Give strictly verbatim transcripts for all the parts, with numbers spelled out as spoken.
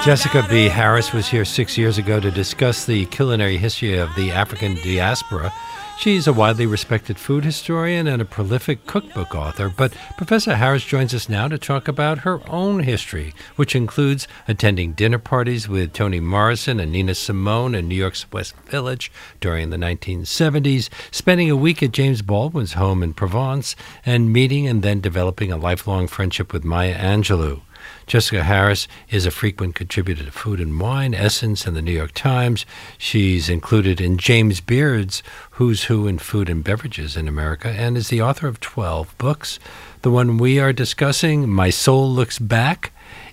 Jessica B. Harris was here six years ago to discuss the culinary history of the African diaspora. She's a widely respected food historian and a prolific cookbook author, but Professor Harris joins us now to talk about her own history, which includes attending dinner parties with Toni Morrison and Nina Simone in New York's West Village during the nineteen seventies, spending a week at James Baldwin's home in Provence, and meeting and then developing a lifelong friendship with Maya Angelou. Jessica Harris is a frequent contributor to Food and Wine, Essence, and the New York Times. She's included in James Beard's Who's Who in Food and Beverages in America and is the author of twelve books. The one we are discussing, My Soul Looks Back,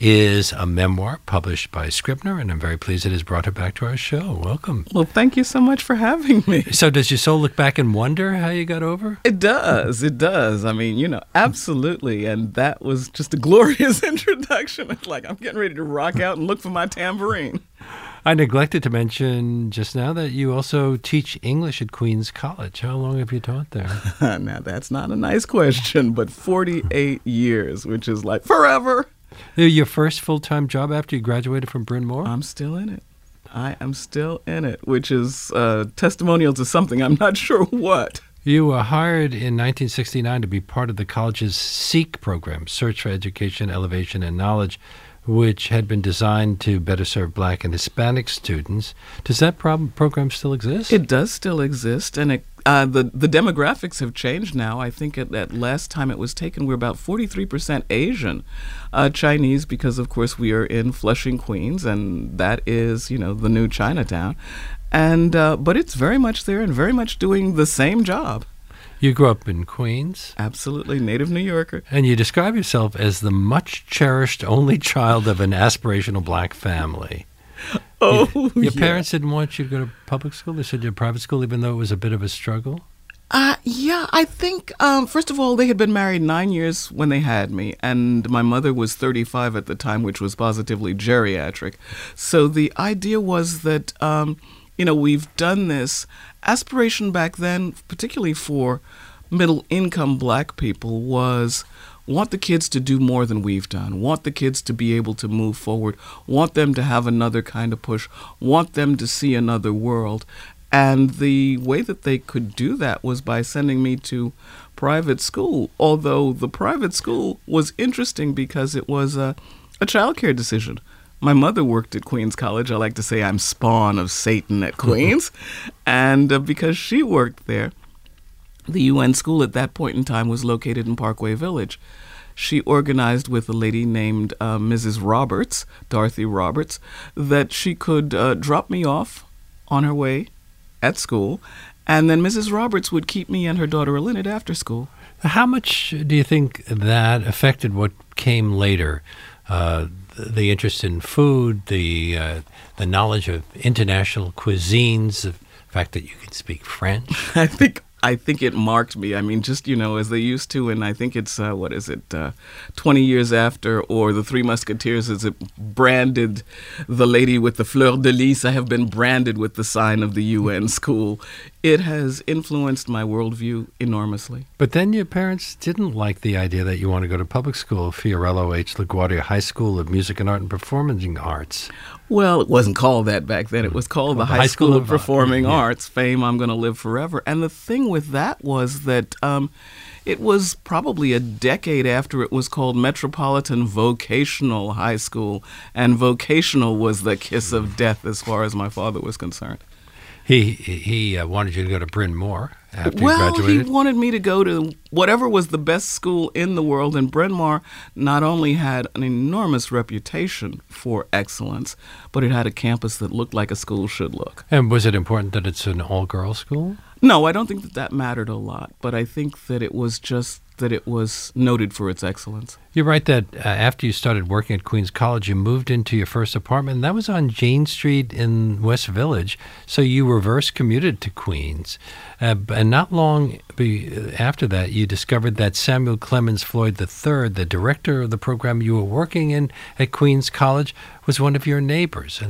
is a memoir published by Scribner, and I'm very pleased it has brought her back to our show. Welcome. Well, thank you so much for having me. So does your soul look back and wonder how you got over? It does. It does. I mean, you know, absolutely. And that was just a glorious introduction. It's like I'm getting ready to rock out and look for my tambourine. I neglected to mention just now that you also teach English at Queens College. How long have you taught there? Now, that's not a nice question, but forty-eight years, which is like forever. Your first full-time job after you graduated from Bryn Mawr? I'm still in it. I am still in it, which is uh, testimonial to something. I'm not sure what. You were hired in nineteen sixty-nine to be part of the college's SEEK program, Search for Education, Elevation, and Knowledge, which had been designed to better serve Black and Hispanic students. Does that pro- program still exist? It does still exist, and it, uh, the the demographics have changed now. I think at, at last time it was taken, we we're about forty-three percent Asian, uh, Chinese, because of course we are in Flushing, Queens, and that is, you know, the new Chinatown. And uh, but it's very much there and very much doing the same job. You grew up in Queens. Absolutely, native New Yorker. And you describe yourself as the much-cherished only child of an aspirational Black family. Oh, you, Your yeah. parents didn't want you to go to public school? They said you had private school, even though it was a bit of a struggle? Uh, yeah, I think, um, first of all, they had been married nine years when they had me, and my mother was thirty-five at the time, which was positively geriatric. So the idea was that, um, you know, we've done this. Aspiration back then, particularly for middle-income Black people, was want the kids to do more than we've done, want the kids to be able to move forward, want them to have another kind of push, want them to see another world. And the way that they could do that was by sending me to private school, although the private school was interesting because it was a, a childcare decision. My mother worked at Queens College. I like to say I'm spawn of Satan at Queens. And uh, because she worked there, the U N school at that point in time was located in Parkway Village. She organized with a lady named uh, Missus Roberts, Dorothy Roberts, that she could uh, drop me off on her way at school, and then Missus Roberts would keep me and her daughter Lynette after school. How much do you think that affected what came later? Uh, the interest in food, the uh, the knowledge of international cuisines, the fact that you can speak French? I think I think it marked me. I mean, just, you know, as they used to, and I think it's, uh, what is it, uh, twenty years after, or The Three Musketeers, as it branded the lady with the fleur de lis. I have been branded with the sign of the U N school. It has influenced my worldview enormously. But then your parents didn't like the idea that you want to go to public school, Fiorello H. LaGuardia High School of Music and Art and Performing Arts. Well, it wasn't called that back then. It was called the High, High School, School of Performing yeah. Arts, fame I'm going to live forever. And the thing with that was that um, it was probably a decade after it was called Metropolitan Vocational High School, and vocational was the kiss of death as far as my father was concerned. He he uh, wanted you to go to Bryn Mawr after well, you graduated? He wanted me to go to whatever was the best school in the world, and Bryn Mawr not only had an enormous reputation for excellence, but it had a campus that looked like a school should look. And was it important that it's an all-girls school? No, I don't think that that mattered a lot, but I think that it was just that it was noted for its excellence. You write that uh, after you started working at Queens College, you moved into your first apartment, and that was on Jane Street in West Village, so you reverse commuted to Queens. Uh, and not long be, after that, you discovered that Samuel Clemens Floyd the third, the director of the program you were working in at Queens College, was one of your neighbors, and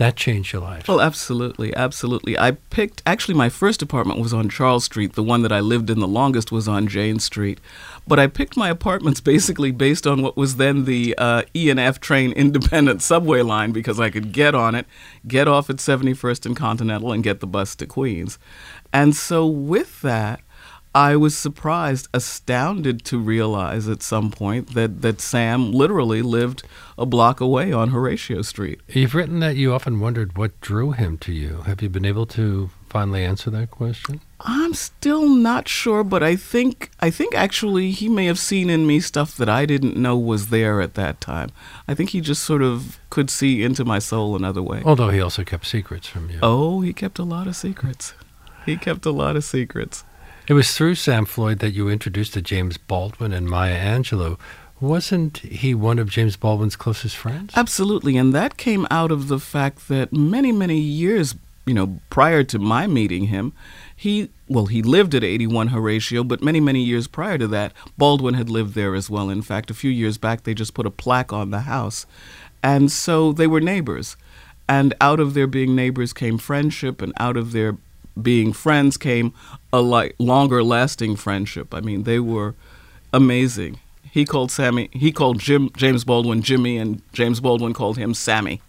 that changed your life. Well, absolutely, absolutely. I picked, actually, my first apartment was on Charles Street. The one that I lived in the longest was on Jane Street. But I picked my apartments basically based on what was then the uh, E and F train independent subway line, because I could get on it, get off at seventy-first and Continental, and get the bus to Queens. And so with that, I was surprised, astounded to realize at some point that, that Sam literally lived a block away on Horatio Street. You've written that you often wondered what drew him to you. Have you been able to finally answer that question? I'm still not sure, but I think I think actually he may have seen in me stuff that I didn't know was there at that time. I think he just sort of could see into my soul another way. Although he also kept secrets from you. Oh, he kept a lot of secrets. He kept a lot of secrets. It was through Sam Floyd that you introduced to James Baldwin and Maya Angelou. Wasn't he one of James Baldwin's closest friends? Absolutely, and that came out of the fact that many, many years, you know, prior to my meeting him, he, well, he lived at eighty-one Horatio, but many, many years prior to that, Baldwin had lived there as well. In fact, a few years back, they just put a plaque on the house. And so they were neighbors. And out of their being neighbors came friendship, and out of their being friends came a like longer lasting friendship. I mean, they were amazing. He called Sammy, he called Jim, James Baldwin Jimmy, and James Baldwin called him Sammy.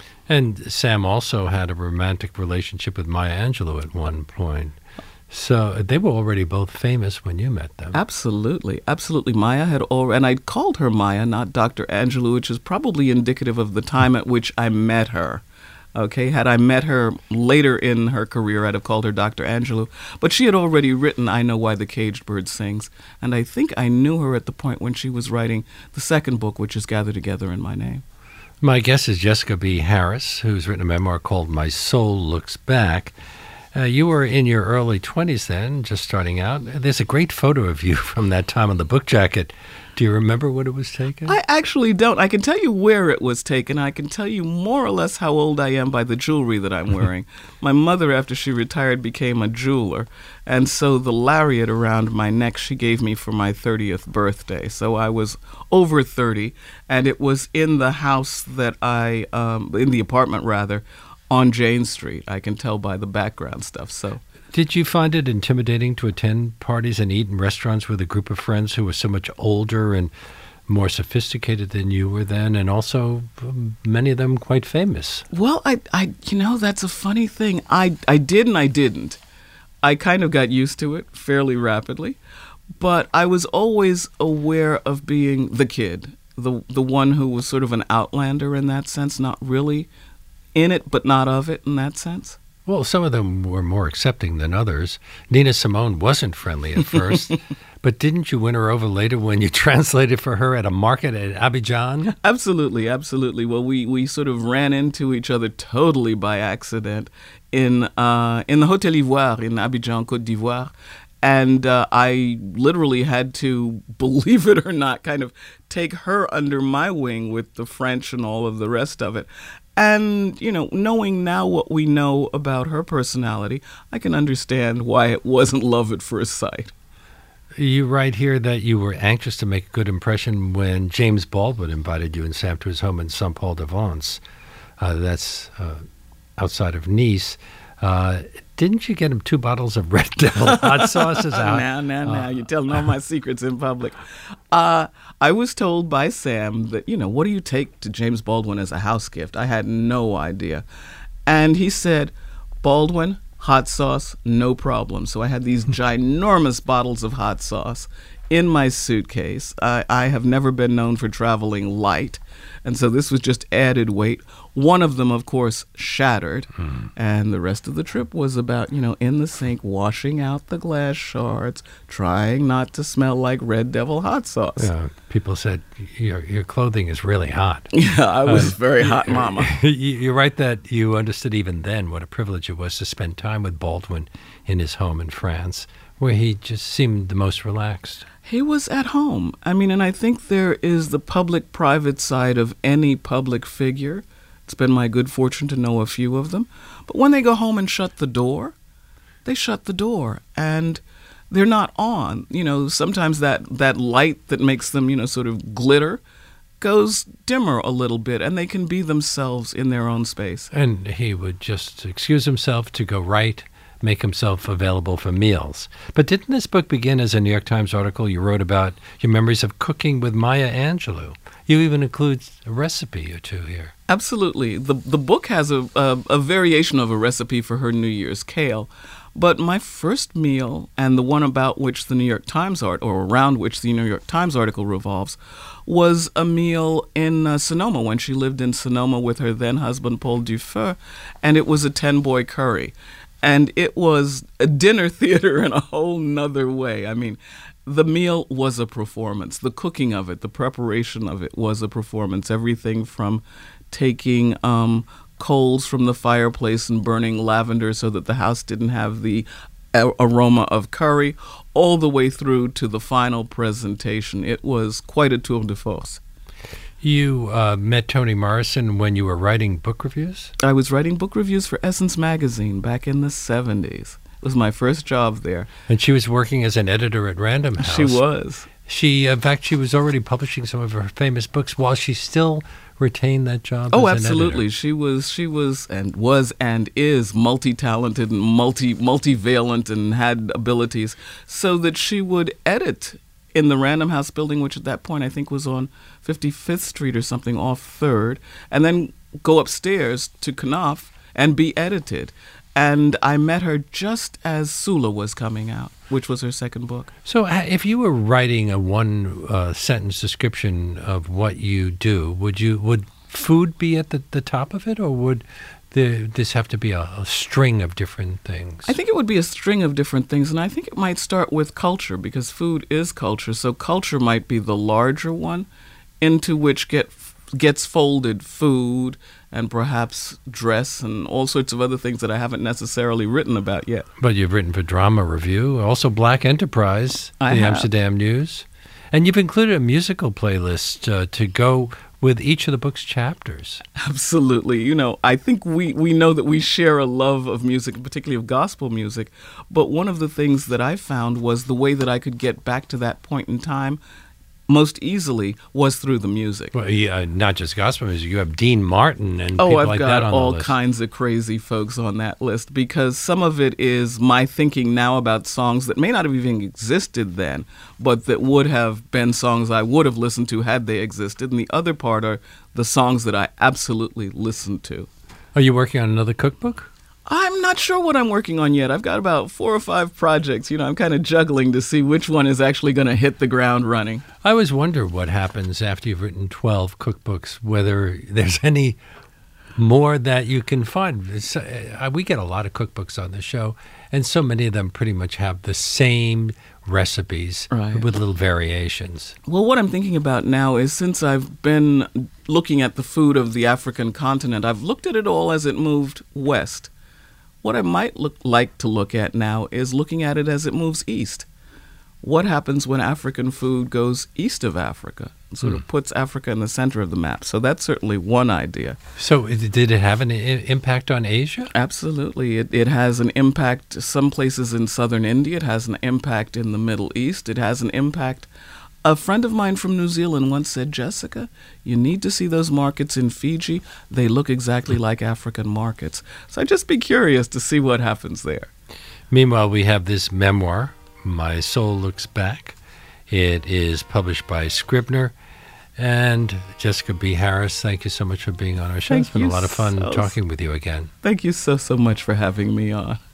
And Sam also had a romantic relationship with Maya Angelou at one point. So they were already both famous when you met them. Absolutely, absolutely. Maya had already, and I called her Maya, not Doctor Angelou, which is probably indicative of the time at which I met her. Okay, had I met her later in her career, I'd have called her Doctor Angelou. But she had already written I Know Why the Caged Bird Sings, and I think I knew her at the point when she was writing the second book, which is Gather Together in My Name. My guest is Jessica B. Harris, who's written a memoir called My Soul Looks Back. Uh, you were in your early twenties then, just starting out. There's a great photo of you from that time on the book jacket. Do you remember when it was taken? I actually don't. I can tell you where it was taken. I can tell you more or less how old I am by the jewelry that I'm wearing. My mother, after she retired, became a jeweler. And so the lariat around my neck she gave me for my thirtieth birthday. So I was over thirty, and it was in the house that I, um, in the apartment rather, on Jane Street. I can tell by the background stuff. So. Did you find it intimidating to attend parties and eat in restaurants with a group of friends who were so much older and more sophisticated than you were then, and also um, many of them quite famous? Well, I, I, you know, that's a funny thing. I, I did and I didn't. I kind of got used to it fairly rapidly, but I was always aware of being the kid, the the one who was sort of an outlander in that sense, not really in it, but not of it in that sense. Well, some of them were more accepting than others. Nina Simone wasn't friendly at first, but didn't you win her over later when you translated for her at a market at Abidjan? Absolutely, absolutely. Well, we, we sort of ran into each other totally by accident in uh, in the Hotel Ivoire in Abidjan, Côte d'Ivoire. And uh, I literally had to, believe it or not, kind of take her under my wing with the French and all of the rest of it. And, you know, knowing now what we know about her personality, I can understand why it wasn't love at first sight. You write here that you were anxious to make a good impression when James Baldwin invited you and Sam to his home in Saint-Paul-de-Vence. Uh, that's uh, outside of Nice. Uh, didn't you get him two bottles of Red Devil hot sauce? Now, now, now, you're telling all my secrets in public. Uh, I was told by Sam that, you know, what do you take to James Baldwin as a house gift? I had no idea. And he said, Baldwin, hot sauce, no problem. So I had these ginormous bottles of hot sauce in my suitcase. I, I have never been known for traveling light, and so this was just added weight. One of them, of course, shattered, mm. and the rest of the trip was about, you know, in the sink, washing out the glass shards, trying not to smell like Red Devil hot sauce. Yeah, people said, your your clothing is really hot. Yeah, I was uh, very hot, you, mama. You're right that you understood even then what a privilege it was to spend time with Baldwin in his home in France, where he just seemed the most relaxed. He was at home. I mean, and I think there is the public-private side of any public figure. It's been my good fortune to know a few of them. But when they go home and shut the door, they shut the door, and they're not on. You know, sometimes that, that light that makes them, you know, sort of glitter goes dimmer a little bit, and they can be themselves in their own space. And he would just excuse himself to go write, make himself available for meals. But didn't this book begin as a New York Times article you wrote about your memories of cooking with Maya Angelou? You even include a recipe or two here. Absolutely. The the book has a, a, a variation of a recipe for her New Year's kale. But my first meal, and the one about which the New York Times art, or around which the New York Times article revolves, was a meal in uh, Sonoma when she lived in Sonoma with her then husband Paul Dufeu, and it was a ten-boy curry. And it was a dinner theater in a whole nother way. I mean, the meal was a performance. The cooking of it, the preparation of it was a performance. Everything from taking um, coals from the fireplace and burning lavender so that the house didn't have the a- aroma of curry, all the way through to the final presentation. It was quite a tour de force. You uh, met Toni Morrison when you were writing book reviews? I was writing book reviews for Essence Magazine back in the seventies. It was my first job there. And she was working as an editor at Random House. She was. She, in fact, she was already publishing some of her famous books while she still retained that job. Oh, as an absolutely. editor. She was, she was, and was, and is multi-talented and multi, multivalent, and had abilities, so that she would edit in the Random House building, which at that point I think was on fifty-fifth Street or something off third, and then go upstairs to Knopf and be edited. And I met her just as Sula was coming out, which was her second book. So uh, if you were writing a one-sentence uh, description of what you do, would you would food be at the, the top of it, or would the, this have to be a, a string of different things? I think it would be a string of different things, and I think it might start with culture, because food is culture. So culture might be the larger one, into which get gets folded food and perhaps dress and all sorts of other things that I haven't necessarily written about yet. But you've written for Drama Review, also Black Enterprise, I the have. Amsterdam News, and you've included a musical playlist uh, to go with each of the book's chapters. Absolutely. You know, I think we, we know that we share a love of music, particularly of gospel music, but one of the things that I found was the way that I could get back to that point in time most easily was through the music. Well, yeah, not just gospel music. You have Dean Martin and oh, people I've like got that on all the list. kinds of crazy folks on that list, because some of it is my thinking now about songs that may not have even existed then, but that would have been songs I would have listened to had they existed. And the other part are the songs that I absolutely listened to. Are you working on another cookbook? I'm not sure what I'm working on yet. I've got about four or five projects. You know, I'm kind of juggling to see which one is actually going to hit the ground running. I always wonder what happens after you've written twelve cookbooks, whether there's any more that you can find. It's, uh, we get a lot of cookbooks on the show, and so many of them pretty much have the same recipes Right. with little variations. Well, what I'm thinking about now is, since I've been looking at the food of the African continent, I've looked at it all as it moved west. What I might look, like to look at now is looking at it as it moves east. What happens when African food goes east of Africa? It sort Hmm. of puts Africa in the center of the map. So that's certainly one idea. So it- did it have an I- impact on Asia? Absolutely. It, it has an impact some places in southern India. It has an impact in the Middle East. It has an impact. A friend of mine from New Zealand once said, Jessica, you need to see those markets in Fiji. They look exactly like African markets. So I'd just be curious to see what happens there. Meanwhile, we have this memoir, My Soul Looks Back. It is published by Scribner. And Jessica B. Harris, thank you so much for being on our show. Thank It's been you a lot of fun so- talking with you again. Thank you so, so much for having me on.